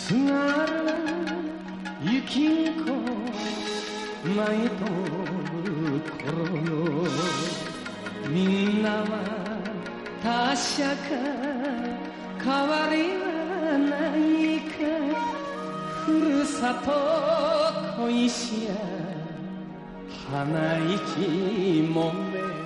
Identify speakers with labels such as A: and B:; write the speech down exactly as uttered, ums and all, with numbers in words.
A: 津軽雪子舞いとる頃のみんなは確か変わりはないかふるさと恋しや花息もめ